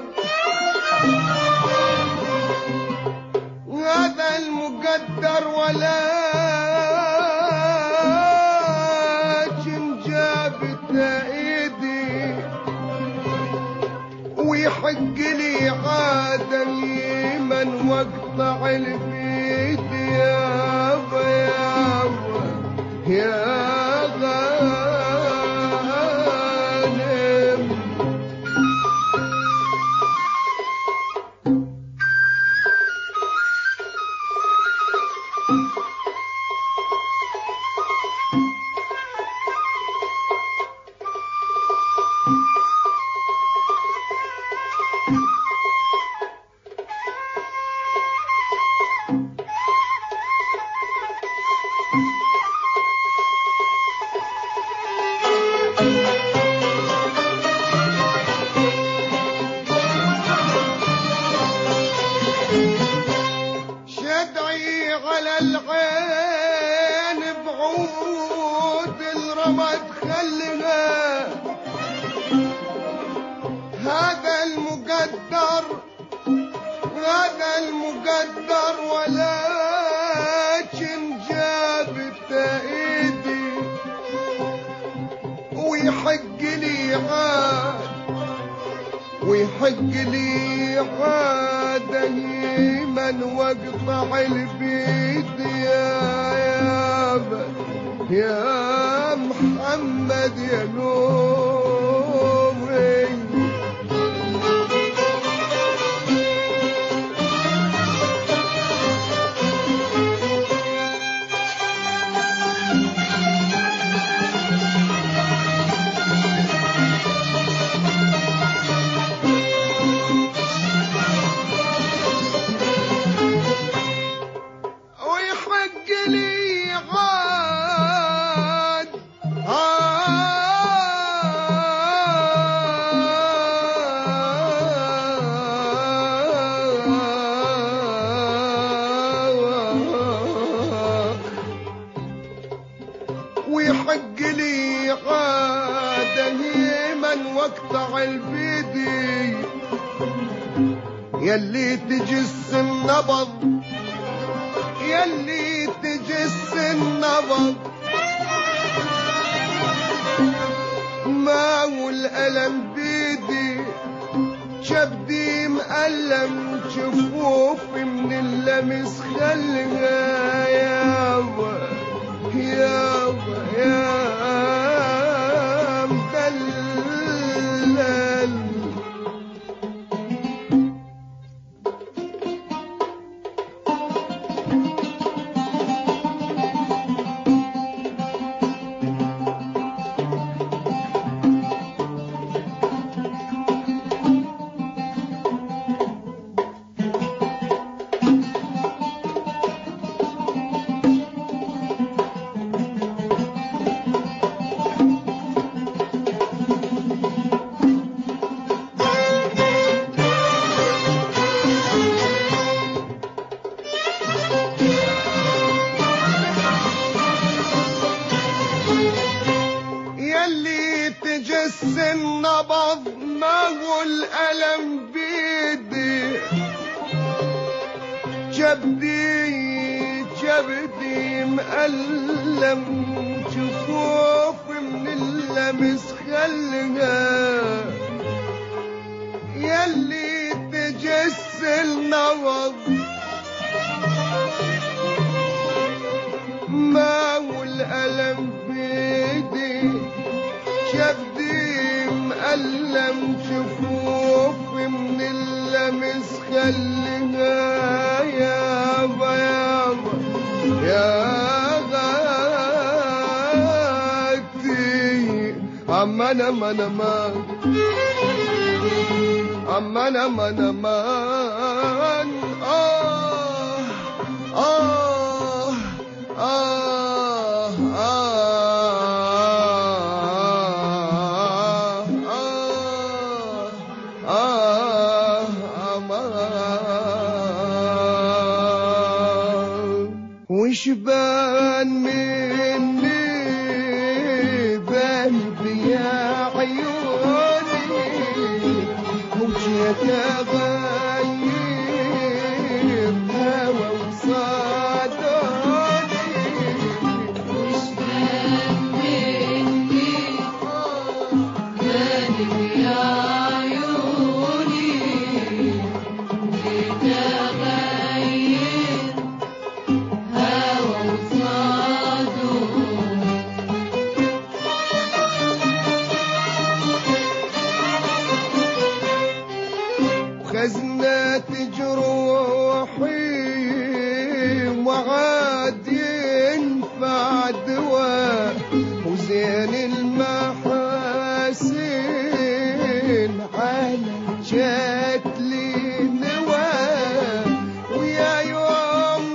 هذا المقدر ولا جابت ايدي ويحق لي عادا من واقطع البيد يابا يابا يا غانم. شدعي على العين بعود الرمد خلها هذا المقدر هذا المقدر ولكن جابت ايدي ويحق لي عاد ويحق لي عاد من واقطع البيد يا محمد يا نوري. ويحق لي عاده من واقطع البيدي يلي تجس النبض يلي تجس النبض ما هو الألم بيدي شبدي مألم شفوفي من اللمس خلها يابا يابا يا مدلل. تجس النبض ما هو الألم بيدي جبدي مألم شفوفي من اللمس خلها يلي تجس النبض ما هو الألم بيدي شبدي مألم شفوفي من اللمس خلها يابا يابا يا غاتي عمنا منا مان عمنا منا مان وشبان مني قلبي يا عيوني وجيت اغير هوى وصادوني وشبان مني قلبي يا عيوني جيت اغير هوى وصادوني خزنة جروحي وعاد ينفع دواء وزين المحاسن على جات لي نوى ويا يوم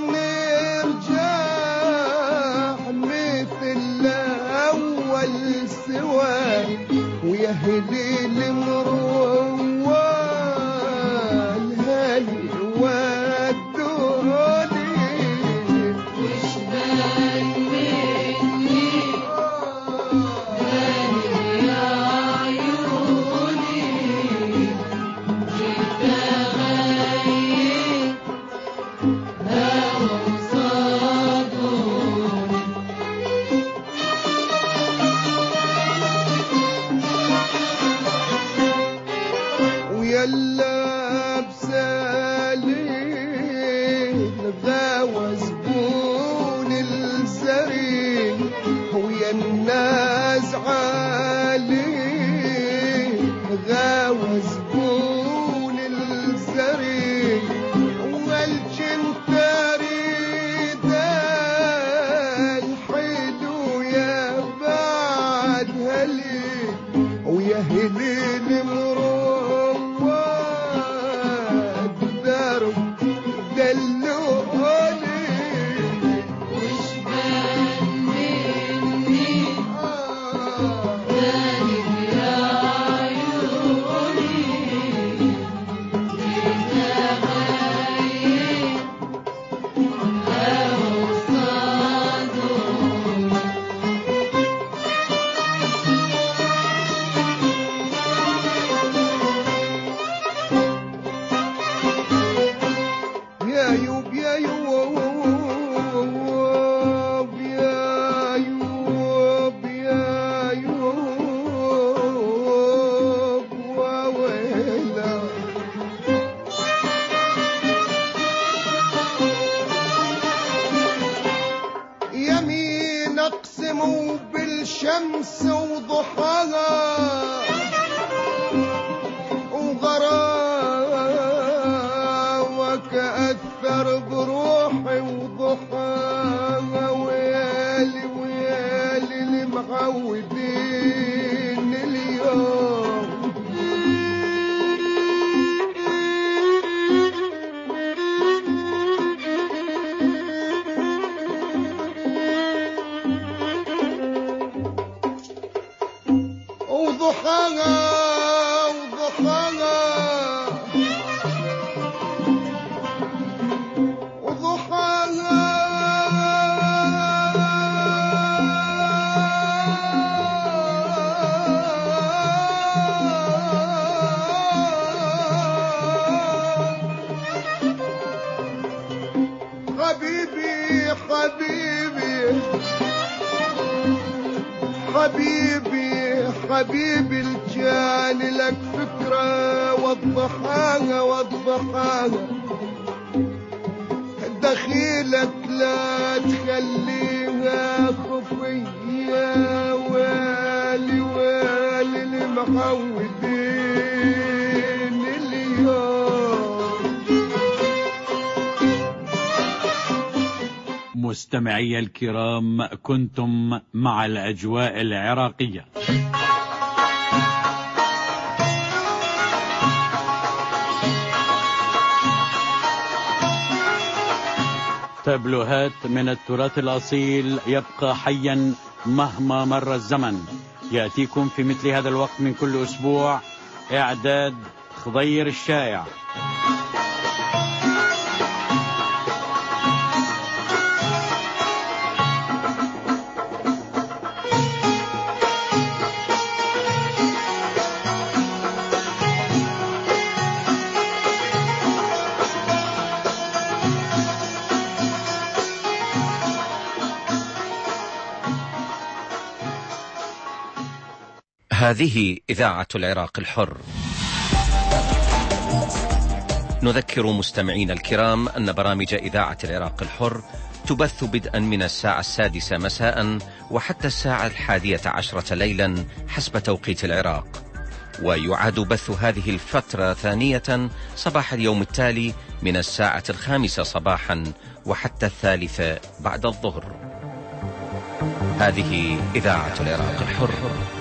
نرجع مثل الأول سوا ويا هلي المروة يلا بسالين غاوى زبون الزرين ويا الناس عالين غاوى زبون الزرين والجنتاري ده الحلو يا بعد هلي ويا هليل مروح يمين اقسم بالشمس وضحاها وغراوك اثر بروحي وضحاها ويالي ويالي المعودين اليوم وضحاها حبيبي حبيبي حبيبي حبيبي الجان لك فكرة وضحاها دخيلك لا تخليها خفية والي والي المعودين اليوم. مستمعي الكرام، كنتم مع الأجواء العراقية. تابلوهات من التراث الأصيل يبقى حيا مهما مر الزمن. يأتيكم في مثل هذا الوقت من كل أسبوع. إعداد خضير الشائع. هذه إذاعة العراق الحر. نذكر مستمعين الكرام أن برامج إذاعة العراق الحر تبث بدءا من الساعة 6 مساء وحتى الساعة 11 ليلا حسب توقيت العراق، ويعاد بث هذه الفترة ثانية صباح اليوم التالي من الساعة 5 صباحا وحتى 3 بعد الظهر. هذه إذاعة العراق الحر.